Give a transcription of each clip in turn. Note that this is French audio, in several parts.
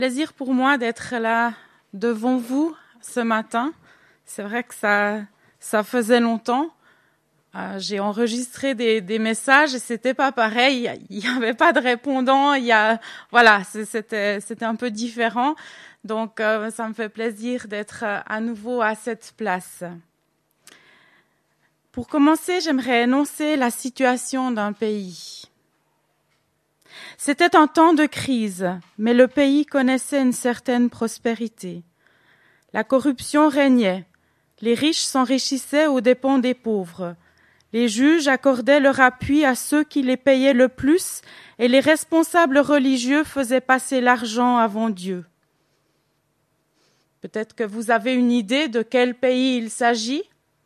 Plaisir pour moi d'être là devant vous ce matin. C'est vrai que ça faisait longtemps. J'ai enregistré des messages et c'était pas pareil. Il y avait pas de répondant. C'était un peu différent. Donc, ça me fait plaisir d'être à nouveau à cette place. Pour commencer, j'aimerais énoncer la situation d'un pays. C'était un temps de crise, mais le pays connaissait une certaine prospérité. La corruption régnait. Les riches s'enrichissaient aux dépens des pauvres. Les juges accordaient leur appui à ceux qui les payaient le plus et les responsables religieux faisaient passer l'argent avant Dieu. Peut-être que vous avez une idée de quel pays il s'agit?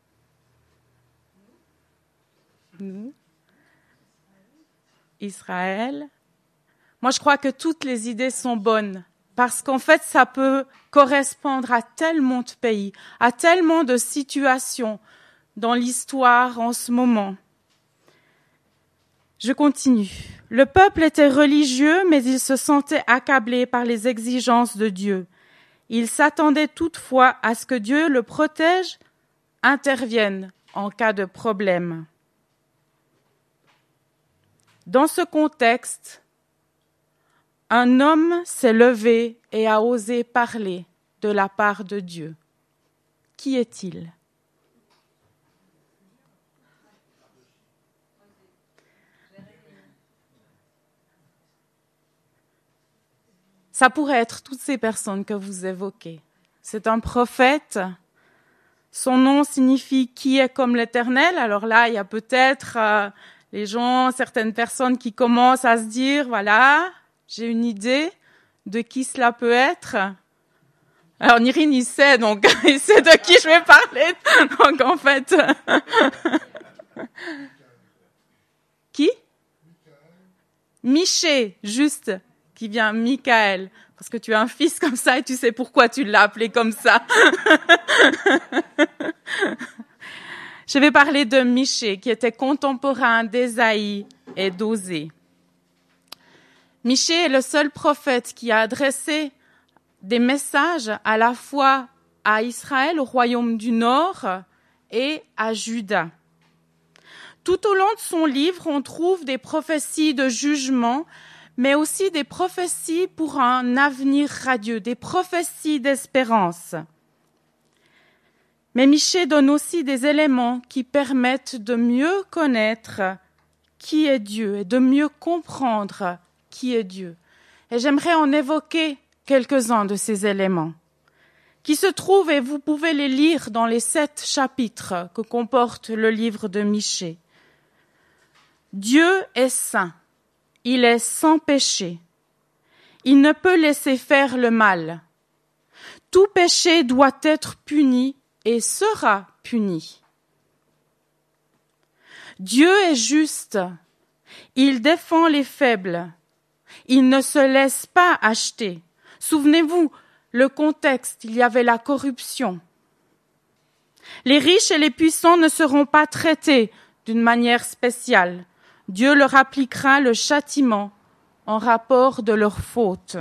Israël. Moi, je crois que toutes les idées sont bonnes parce qu'en fait, ça peut correspondre à tellement de pays, à tellement de situations dans l'histoire en ce moment. Je continue. Le peuple était religieux, mais il se sentait accablé par les exigences de Dieu. Il s'attendait toutefois à ce que Dieu le protège, intervienne en cas de problème. Dans ce contexte, un homme s'est levé et a osé parler de la part de Dieu. Qui est-il? Ça pourrait être toutes ces personnes que vous évoquez. C'est un prophète. Son nom signifie « qui est comme l'Éternel ». Alors là, il y a peut-être certaines personnes qui commencent à se dire, voilà, j'ai une idée de qui cela peut être. Alors Nirine, il sait, donc il sait de qui je vais parler. Donc en fait... Qui? Michée, juste, qui vient Michael. Parce que tu as un fils comme ça et tu sais pourquoi tu l'as appelé comme ça. Je vais parler de Michée, qui était contemporain d'Ésaïe et d'Osée. Michée est le seul prophète qui a adressé des messages à la fois à Israël, au royaume du Nord, et à Juda. Tout au long de son livre, on trouve des prophéties de jugement, mais aussi des prophéties pour un avenir radieux, des prophéties d'espérance. Mais Michée donne aussi des éléments qui permettent de mieux connaître qui est Dieu et de mieux comprendre qui est Dieu. Et j'aimerais en évoquer quelques-uns de ces éléments qui se trouvent, et vous pouvez les lire dans les 7 chapitres que comporte le livre de Michée. Dieu est saint, il est sans péché, il ne peut laisser faire le mal. Tout péché doit être puni et sera puni. Dieu est juste, il défend les faibles, il ne se laisse pas acheter. Souvenez-vous, le contexte, il y avait la corruption. Les riches et les puissants ne seront pas traités d'une manière spéciale. Dieu leur appliquera le châtiment en rapport de leurs fautes.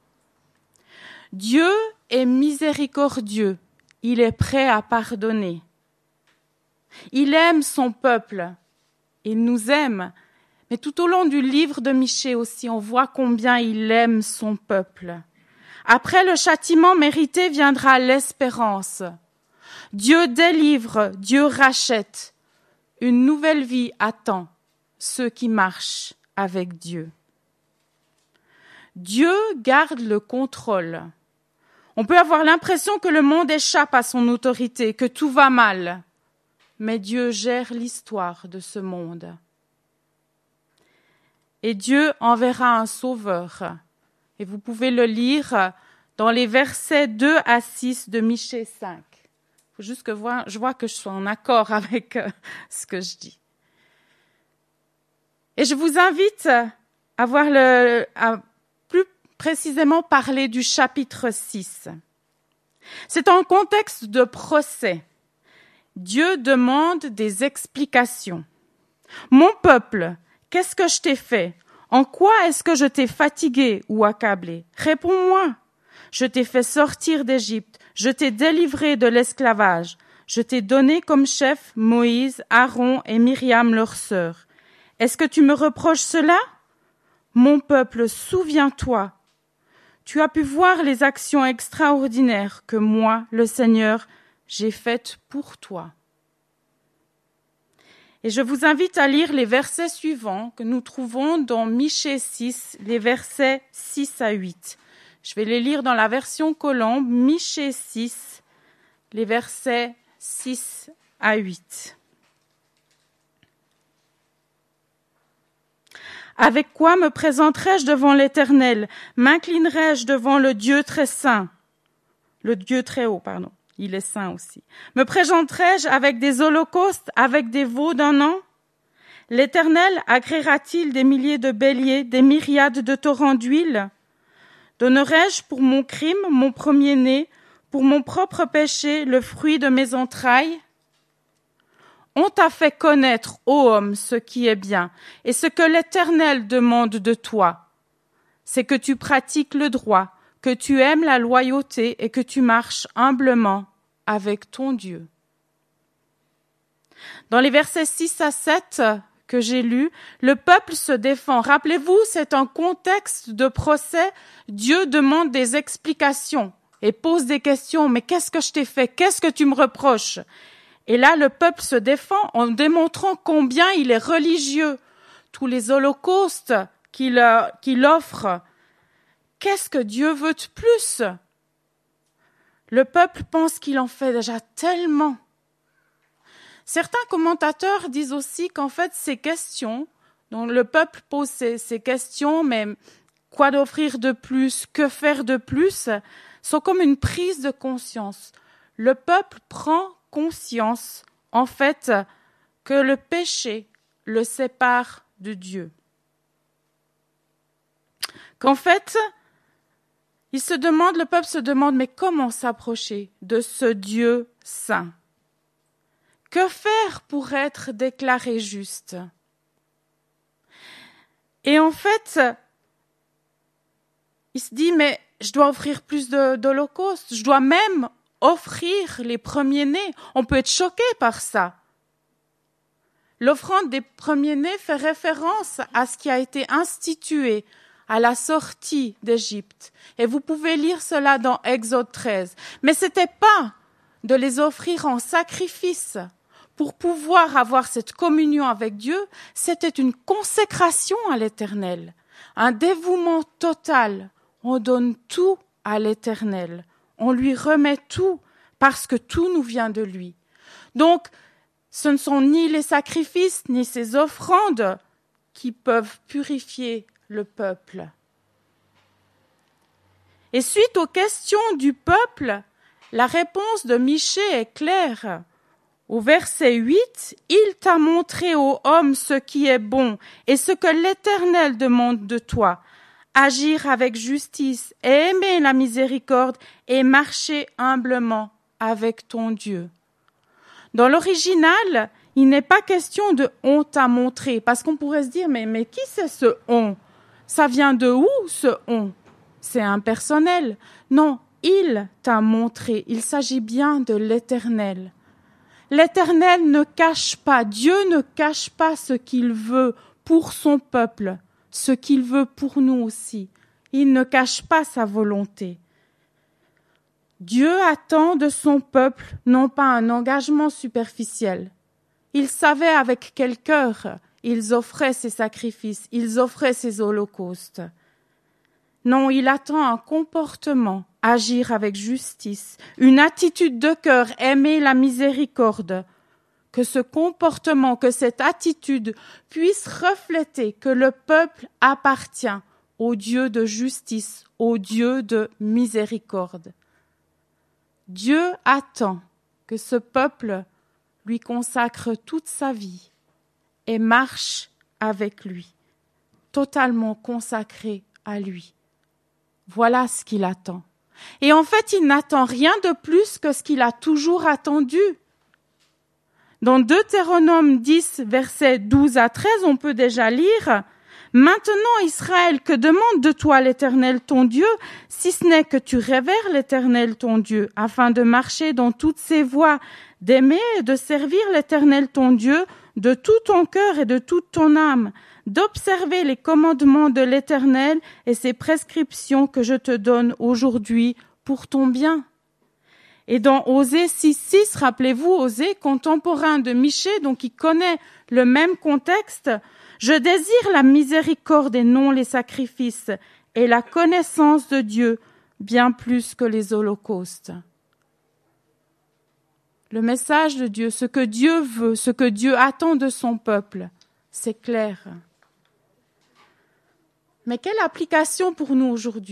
Dieu est miséricordieux, il est prêt à pardonner. Il aime son peuple, il nous aime, mais tout au long du livre de Michée aussi, on voit combien il aime son peuple. Après le châtiment mérité viendra l'espérance. Dieu délivre, Dieu rachète. Une nouvelle vie attend ceux qui marchent avec Dieu. Dieu garde le contrôle. On peut avoir l'impression que le monde échappe à son autorité, que tout va mal. Mais Dieu gère l'histoire de ce monde. Et Dieu enverra un sauveur. Et vous pouvez le lire dans les versets 2 à 6 de Michée 5. Il faut juste que je vois que je sois en accord avec ce que je dis. Et je vous invite à plus précisément parler du chapitre 6. C'est un contexte de procès. Dieu demande des explications. Mon peuple, qu'est-ce que je t'ai fait? En quoi est-ce que je t'ai fatigué ou accablé? Réponds-moi, Je t'ai fait sortir d'Égypte. Je t'ai délivré de l'esclavage. Je t'ai donné comme chef Moïse, Aaron et Myriam, leur sœur. Est-ce que tu me reproches cela? Mon peuple, souviens-toi. Tu as pu voir les actions extraordinaires que moi, le Seigneur, j'ai faites pour toi. Et je vous invite à lire les versets suivants que nous trouvons dans Michée 6, les versets 6 à 8. Je vais les lire dans la version Colombe, Michée 6, les versets 6 à 8. Avec quoi me présenterai-je devant l'Éternel? M'inclinerai-je devant le Dieu très saint? Le Dieu très haut, pardon. Il est saint aussi. Me présenterai-je avec des holocaustes, avec des veaux d'un an? L'Éternel agréera-t-il des milliers de béliers, des myriades de torrents d'huile? Donnerai-je pour mon crime mon premier-né, pour mon propre péché le fruit de mes entrailles? On t'a fait connaître, ô homme, ce qui est bien, et ce que l'Éternel demande de toi, c'est que tu pratiques le droit, que tu aimes la loyauté et que tu marches humblement avec ton Dieu. Dans les versets 6 à 7 que j'ai lus, le peuple se défend. Rappelez-vous, c'est un contexte de procès. Dieu demande des explications et pose des questions. Mais qu'est-ce que je t'ai fait? Qu'est-ce que tu me reproches? Et là, le peuple se défend en démontrant combien il est religieux. Tous les holocaustes qu'il offre. Qu'est-ce que Dieu veut de plus? Le peuple pense qu'il en fait déjà tellement. Certains commentateurs disent aussi qu'en fait, ces questions, donc le peuple pose ces questions, mais quoi d'offrir de plus, que faire de plus, sont comme une prise de conscience. Le peuple prend conscience, en fait, que le péché le sépare de Dieu. Qu'en fait, le peuple se demande, mais comment s'approcher de ce Dieu saint? Que faire pour être déclaré juste? Et en fait, il se dit, mais je dois offrir plus d'holocaustes, je dois même offrir les premiers-nés. On peut être choqué par ça. L'offrande des premiers-nés fait référence à ce qui a été institué à la sortie d'Égypte. Et vous pouvez lire cela dans Exode 13. Mais c'était pas de les offrir en sacrifice pour pouvoir avoir cette communion avec Dieu, c'était une consécration à l'Éternel, un dévouement total. On donne tout à l'Éternel. On lui remet tout parce que tout nous vient de lui. Donc, ce ne sont ni les sacrifices ni ces offrandes qui peuvent purifier le peuple. Et suite aux questions du peuple, la réponse de Michée est claire. Au verset 8, « Il t'a montré, ô homme, ce qui est bon et ce que l'Éternel demande de toi, agir avec justice et aimer la miséricorde et marcher humblement avec ton Dieu. » Dans l'original, il n'est pas question de « on t'a montré » parce qu'on pourrait se dire « mais qui c'est ce « on » ? Ça vient de où ce « on » ? C'est impersonnel. Non, il t'a montré. Il s'agit bien de l'Éternel. L'Éternel ne cache pas, Dieu ne cache pas ce qu'il veut pour son peuple, ce qu'il veut pour nous aussi. Il ne cache pas sa volonté. Dieu attend de son peuple non pas un engagement superficiel. Il savait avec quel cœur ils offraient ces sacrifices, ils offraient ces holocaustes. Non, il attend un comportement, agir avec justice, une attitude de cœur, aimer la miséricorde. Que ce comportement, que cette attitude puisse refléter que le peuple appartient au Dieu de justice, au Dieu de miséricorde. Dieu attend que ce peuple lui consacre toute sa vie et marche avec lui, totalement consacré à lui. Voilà ce qu'il attend. Et en fait, il n'attend rien de plus que ce qu'il a toujours attendu. Dans Deutéronome 10, versets 12 à 13, on peut déjà lire « Maintenant, Israël, que demande de toi l'Éternel ton Dieu, si ce n'est que tu révères l'Éternel ton Dieu, afin de marcher dans toutes ses voies, d'aimer et de servir l'Éternel ton Dieu de tout ton cœur et de toute ton âme, d'observer les commandements de l'Éternel et ses prescriptions que je te donne aujourd'hui pour ton bien. Et dans Osée 6.6, rappelez-vous, Osée, contemporain de Michée, donc il connaît le même contexte, « Je désire la miséricorde et non les sacrifices, et la connaissance de Dieu, bien plus que les holocaustes. » Le message de Dieu, ce que Dieu veut, ce que Dieu attend de son peuple, c'est clair. Mais quelle application pour nous aujourd'hui ?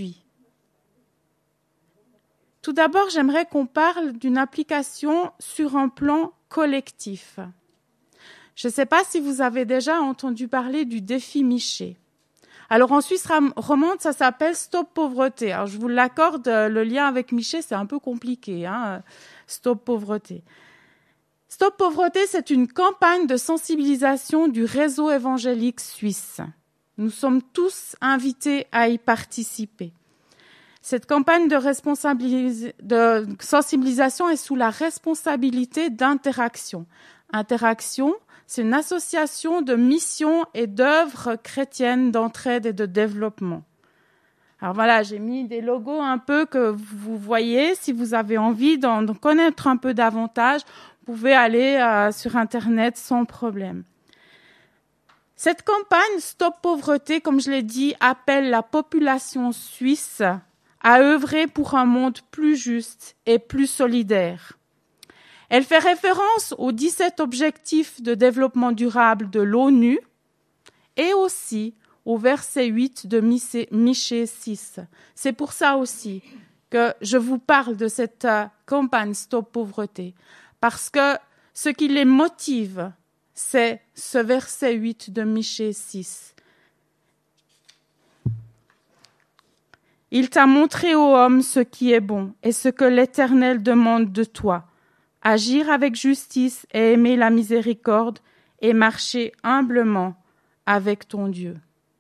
Tout d'abord, j'aimerais qu'on parle d'une application sur un plan collectif. Je ne sais pas si vous avez déjà entendu parler du défi Michée. Alors en Suisse romande, ça s'appelle Stop Pauvreté. Alors je vous l'accorde, le lien avec Michée, c'est un peu compliqué. Stop Pauvreté. Stop Pauvreté, c'est une campagne de sensibilisation du réseau évangélique suisse. Nous sommes tous invités à y participer. Cette campagne de sensibilisation est sous la responsabilité d'Interaction. Interaction, c'est une association de missions et d'œuvres chrétiennes d'entraide et de développement. Alors voilà, j'ai mis des logos un peu que vous voyez. Si vous avez envie d'en connaître un peu davantage, vous pouvez aller sur Internet sans problème. Cette campagne Stop Pauvreté, comme je l'ai dit, appelle la population suisse à œuvrer pour un monde plus juste et plus solidaire. Elle fait référence aux 17 objectifs de développement durable de l'ONU et aussi au verset 8 de Michée 6. C'est pour ça aussi que je vous parle de cette campagne Stop Pauvreté, parce que ce qui les motive, c'est ce verset 8 de Michée 6. Il t'a montré, ô homme, ce qui est bon et ce que l'Éternel demande de toi. Agir avec justice et aimer la miséricorde et marcher humblement avec ton Dieu.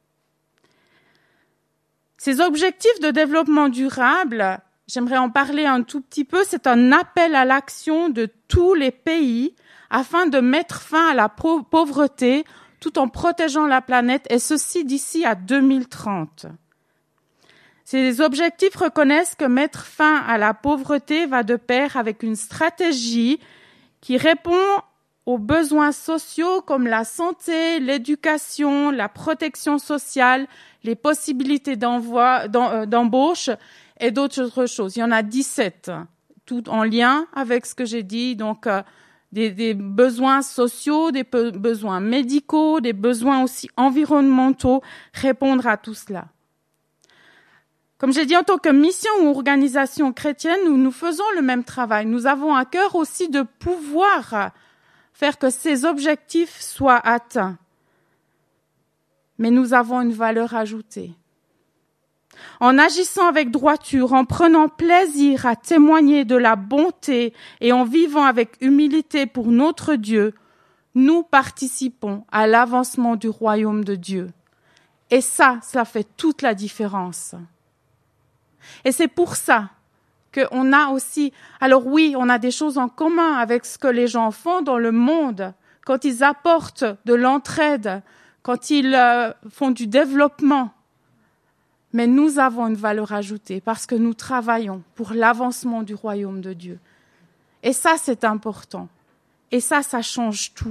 Ces objectifs de développement durable, j'aimerais en parler un tout petit peu, c'est un appel à l'action de tous les pays afin de mettre fin à la pauvreté tout en protégeant la planète, et ceci d'ici à 2030. Ces objectifs reconnaissent que mettre fin à la pauvreté va de pair avec une stratégie qui répond aux besoins sociaux comme la santé, l'éducation, la protection sociale, les possibilités d'embauche et d'autres choses. Il y en a 17, tout en lien avec ce que j'ai dit, donc des besoins sociaux, des besoins médicaux, des besoins aussi environnementaux, répondre à tout cela. Comme j'ai dit, en tant que mission ou organisation chrétienne, nous faisons le même travail. Nous avons à cœur aussi de pouvoir faire que ces objectifs soient atteints. Mais nous avons une valeur ajoutée. En agissant avec droiture, en prenant plaisir à témoigner de la bonté et en vivant avec humilité pour notre Dieu, nous participons à l'avancement du royaume de Dieu. Et ça fait toute la différence. Et c'est pour ça qu'on a aussi, alors oui, on a des choses en commun avec ce que les gens font dans le monde, quand ils apportent de l'entraide, quand ils font du développement. Mais nous avons une valeur ajoutée parce que nous travaillons pour l'avancement du royaume de Dieu. Et ça, c'est important. Et ça change tout.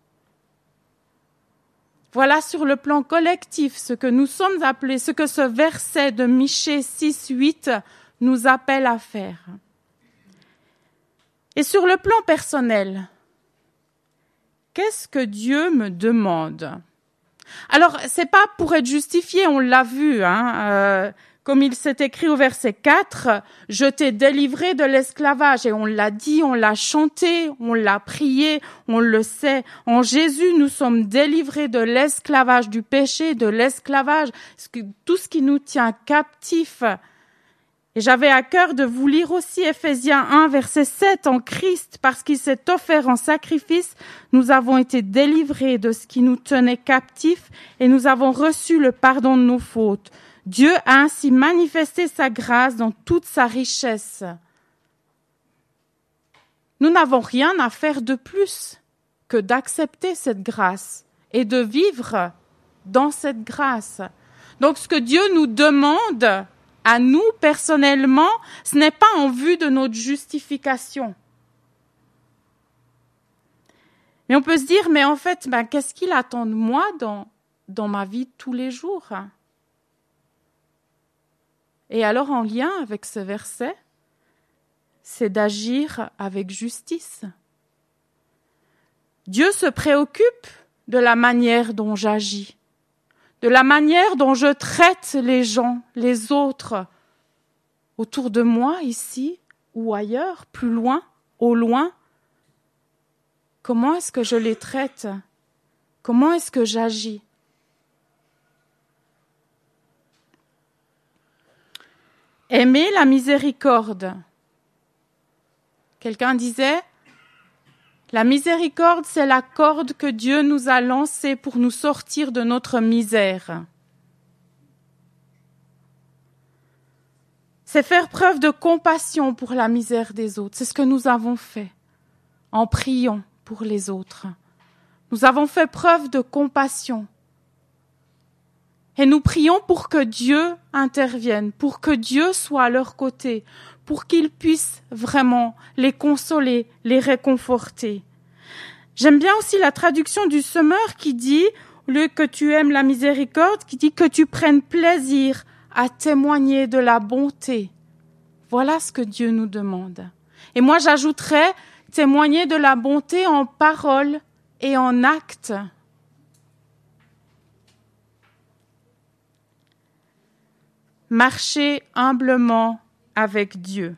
Voilà sur le plan collectif ce que nous sommes appelés, ce que ce verset de Michée 6.8 nous appelle à faire. Et sur le plan personnel, qu'est-ce que Dieu me demande ? Alors, c'est pas pour être justifié, on l'a vu, comme il s'est écrit au verset 4, « Je t'ai délivré de l'esclavage » et on l'a dit, on l'a chanté, on l'a prié, on le sait. En Jésus, nous sommes délivrés de l'esclavage, du péché, de l'esclavage, tout ce qui nous tient captifs. Et j'avais à cœur de vous lire aussi Ephésiens 1, verset 7. En Christ, parce qu'il s'est offert en sacrifice, nous avons été délivrés de ce qui nous tenait captifs et nous avons reçu le pardon de nos fautes. Dieu a ainsi manifesté sa grâce dans toute sa richesse. Nous n'avons rien à faire de plus que d'accepter cette grâce et de vivre dans cette grâce. Donc, ce que Dieu nous demande à nous, personnellement, ce n'est pas en vue de notre justification. Mais on peut se dire, mais en fait, qu'est-ce qu'il attend de moi dans ma vie de tous les jours? Et alors, en lien avec ce verset, c'est d'agir avec justice. Dieu se préoccupe de la manière dont j'agis, de la manière dont je traite les gens, les autres, autour de moi, ici ou ailleurs, plus loin, au loin. Comment est-ce que je les traite? Comment est-ce que j'agis? Aimer la miséricorde. Quelqu'un disait, la miséricorde, c'est la corde que Dieu nous a lancée pour nous sortir de notre misère. C'est faire preuve de compassion pour la misère des autres. C'est ce que nous avons fait en priant pour les autres. Nous avons fait preuve de compassion. Et nous prions pour que Dieu intervienne, pour que Dieu soit à leur côté, pour qu'il puisse vraiment les consoler, les réconforter. J'aime bien aussi la traduction du Semeur qui dit, au lieu que tu aimes la miséricorde, qui dit que tu prennes plaisir à témoigner de la bonté. Voilà ce que Dieu nous demande. Et moi, j'ajouterais témoigner de la bonté en parole et en acte. Marcher humblement avec Dieu.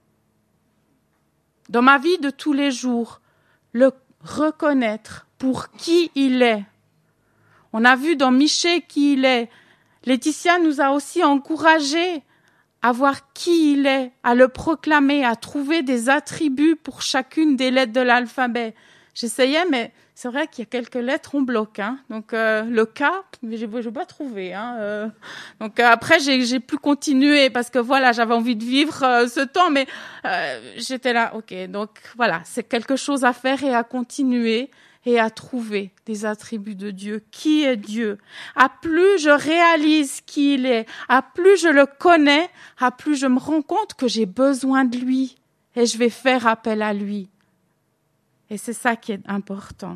Dans ma vie de tous les jours, le reconnaître pour qui il est. On a vu dans Michée qui il est. Laetitia nous a aussi encouragés à voir qui il est, à le proclamer, à trouver des attributs pour chacune des lettres de l'alphabet. J'essayais, mais c'est vrai qu'il y a quelques lettres, on bloque. Donc, le K, je n'ai pas trouvé. Donc, après, j'ai pu continuer parce que voilà, j'avais envie de vivre ce temps, mais j'étais là, ok. Donc, voilà, c'est quelque chose à faire et à continuer et à trouver des attributs de Dieu. Qui est Dieu? À plus je réalise qui il est, à plus je le connais, à plus je me rends compte que j'ai besoin de lui et je vais faire appel à lui. Et c'est ça qui est important.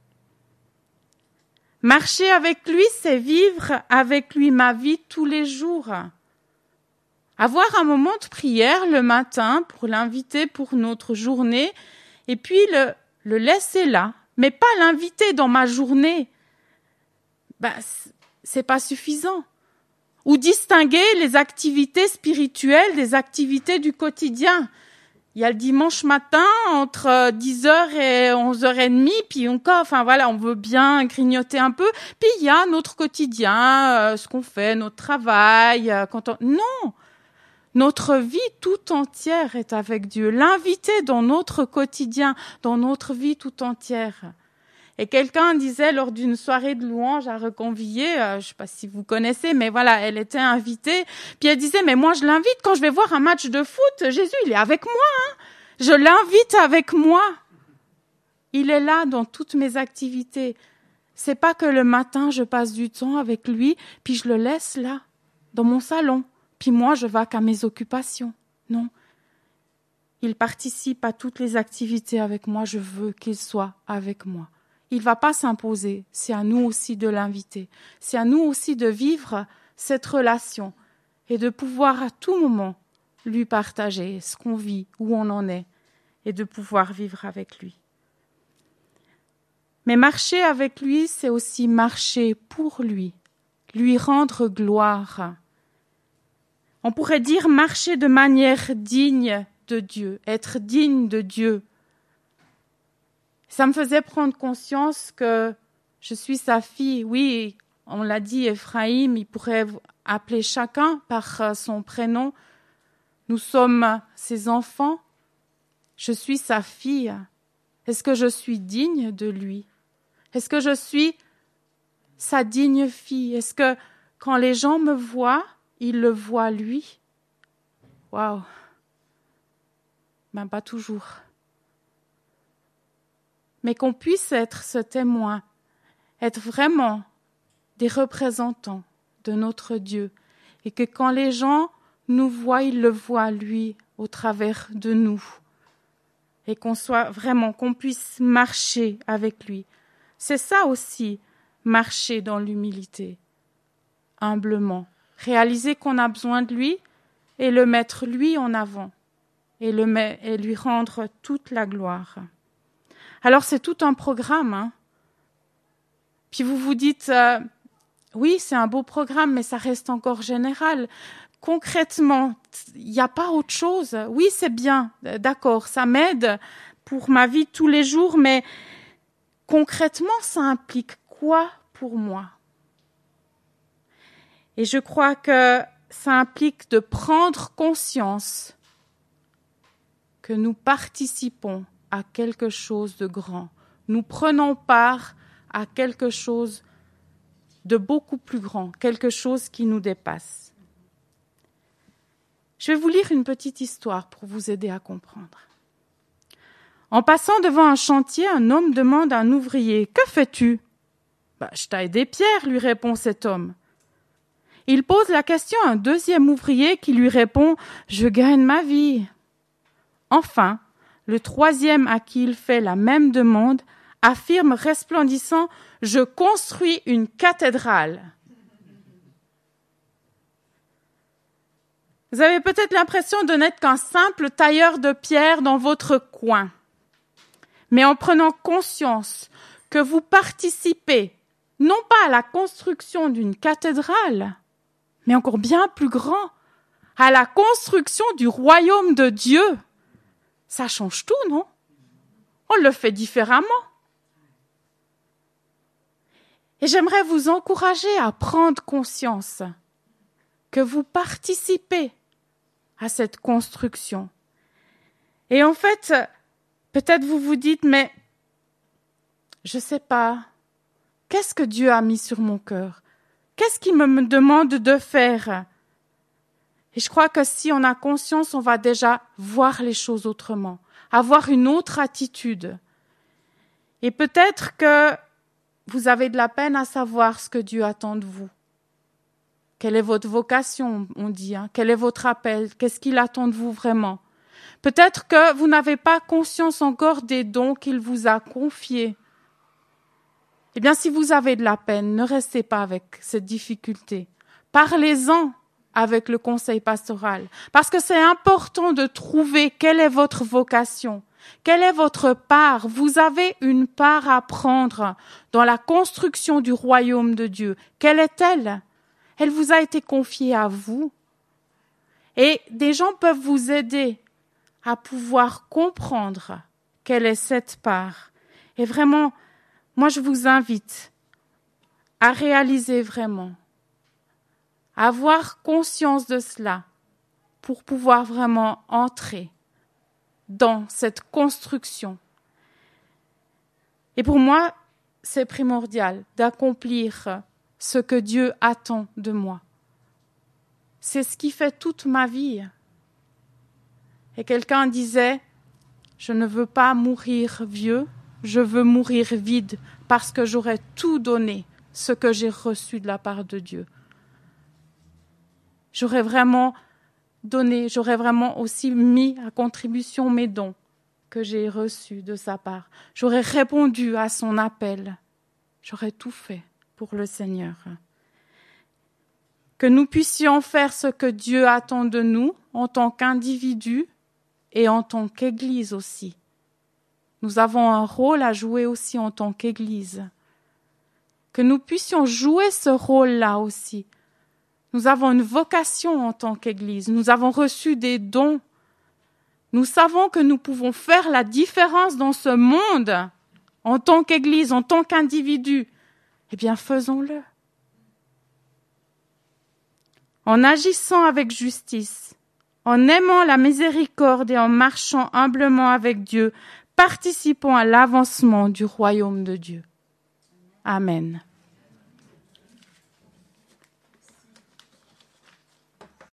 Marcher avec lui, c'est vivre avec lui ma vie tous les jours. Avoir un moment de prière le matin pour l'inviter pour notre journée et puis le laisser là, mais pas l'inviter dans ma journée. C'est pas suffisant. Ou distinguer les activités spirituelles des activités du quotidien. Il y a le dimanche matin entre 10h et 11h30, puis on veut bien grignoter un peu. Puis il y a notre quotidien, ce qu'on fait, notre travail. Non, notre vie tout entière est avec Dieu. L'inviter dans notre quotidien, dans notre vie tout entière. Et quelqu'un disait lors d'une soirée de louange à Reconvillé, je ne sais pas si vous connaissez, mais voilà, elle était invitée. Puis elle disait, mais moi je l'invite quand je vais voir un match de foot. Jésus, il est avec moi. Je l'invite avec moi. Il est là dans toutes mes activités. C'est pas que le matin je passe du temps avec lui, puis je le laisse là, dans mon salon. Puis moi je vais qu'à mes occupations. Non. Il participe à toutes les activités avec moi. Je veux qu'il soit avec moi. Il ne va pas s'imposer, c'est à nous aussi de l'inviter. C'est à nous aussi de vivre cette relation et de pouvoir à tout moment lui partager ce qu'on vit, où on en est, et de pouvoir vivre avec lui. Mais marcher avec lui, c'est aussi marcher pour lui rendre gloire. On pourrait dire marcher de manière digne de Dieu, être digne de Dieu. Ça me faisait prendre conscience que je suis sa fille. Oui, on l'a dit, Ephraïm, il pourrait appeler chacun par son prénom. Nous sommes ses enfants. Je suis sa fille. Est-ce que je suis digne de lui? Est-ce que je suis sa digne fille? Est-ce que quand les gens me voient, ils le voient lui? Waouh! Ben pas toujours. Mais qu'on puisse être ce témoin, être vraiment des représentants de notre Dieu, et que quand les gens nous voient, ils le voient lui au travers de nous, et qu'on puisse marcher avec lui. C'est ça aussi, marcher dans l'humilité, humblement, réaliser qu'on a besoin de lui et le mettre lui en avant et lui rendre toute la gloire. Alors c'est tout un programme, hein. Puis vous vous dites, oui, c'est un beau programme, mais ça reste encore général. Concrètement, il n'y a pas autre chose. Oui, c'est bien, d'accord, ça m'aide pour ma vie de tous les jours, mais concrètement, ça implique quoi pour moi? Et je crois que ça implique de prendre conscience que nous participons à quelque chose de grand. Nous prenons part à quelque chose de beaucoup plus grand, quelque chose qui nous dépasse. Je vais vous lire une petite histoire pour vous aider à comprendre. En passant devant un chantier, un homme demande à un ouvrier « Que fais-tu » ? « Je taille des pierres », lui répond cet homme. Il pose la question à un deuxième ouvrier qui lui répond « Je gagne ma vie ». Enfin, le troisième à qui il fait la même demande affirme resplendissant « Je construis une cathédrale ». Vous avez peut-être l'impression de n'être qu'un simple tailleur de pierre dans votre coin. Mais en prenant conscience que vous participez non pas à la construction d'une cathédrale, mais encore bien plus grand, à la construction du royaume de Dieu, ça change tout, non? On le fait différemment. Et j'aimerais vous encourager à prendre conscience que vous participez à cette construction. Et en fait, peut-être vous vous dites, mais je ne sais pas, qu'est-ce que Dieu a mis sur mon cœur? Qu'est-ce qu'il me demande de faire? Et je crois que si on a conscience, on va déjà voir les choses autrement, avoir une autre attitude. Et peut-être que vous avez de la peine à savoir ce que Dieu attend de vous. Quelle est votre vocation, on dit, hein? Quel est votre appel? Qu'est-ce qu'il attend de vous vraiment? Peut-être que vous n'avez pas conscience encore des dons qu'il vous a confiés. Eh bien, si vous avez de la peine, ne restez pas avec cette difficulté. Parlez-en avec le conseil pastoral, parce que c'est important de trouver quelle est votre vocation, quelle est votre part. Vous avez une part à prendre dans la construction du royaume de Dieu. Quelle est-elle? Elle vous a été confiée à vous. Et des gens peuvent vous aider à pouvoir comprendre quelle est cette part. Et vraiment, moi je vous invite à réaliser vraiment, à avoir conscience de cela pour pouvoir vraiment entrer dans cette construction. Et pour moi, c'est primordial d'accomplir ce que Dieu attend de moi. C'est ce qui fait toute ma vie. Et quelqu'un disait, je ne veux pas mourir vieux, je veux mourir vide parce que j'aurai tout donné ce que j'ai reçu de la part de Dieu. J'aurais vraiment donné, j'aurais vraiment aussi mis à contribution mes dons que j'ai reçus de sa part. J'aurais répondu à son appel. J'aurais tout fait pour le Seigneur. Que nous puissions faire ce que Dieu attend de nous en tant qu'individus et en tant qu'Église aussi. Nous avons un rôle à jouer aussi en tant qu'Église. Que nous puissions jouer ce rôle-là aussi. Nous avons une vocation en tant qu'Église. Nous avons reçu des dons. Nous savons que nous pouvons faire la différence dans ce monde en tant qu'Église, en tant qu'individu. Eh bien, faisons-le. En agissant avec justice, En aimant la miséricorde et en marchant humblement avec Dieu, participons à l'avancement du royaume de Dieu. Amen.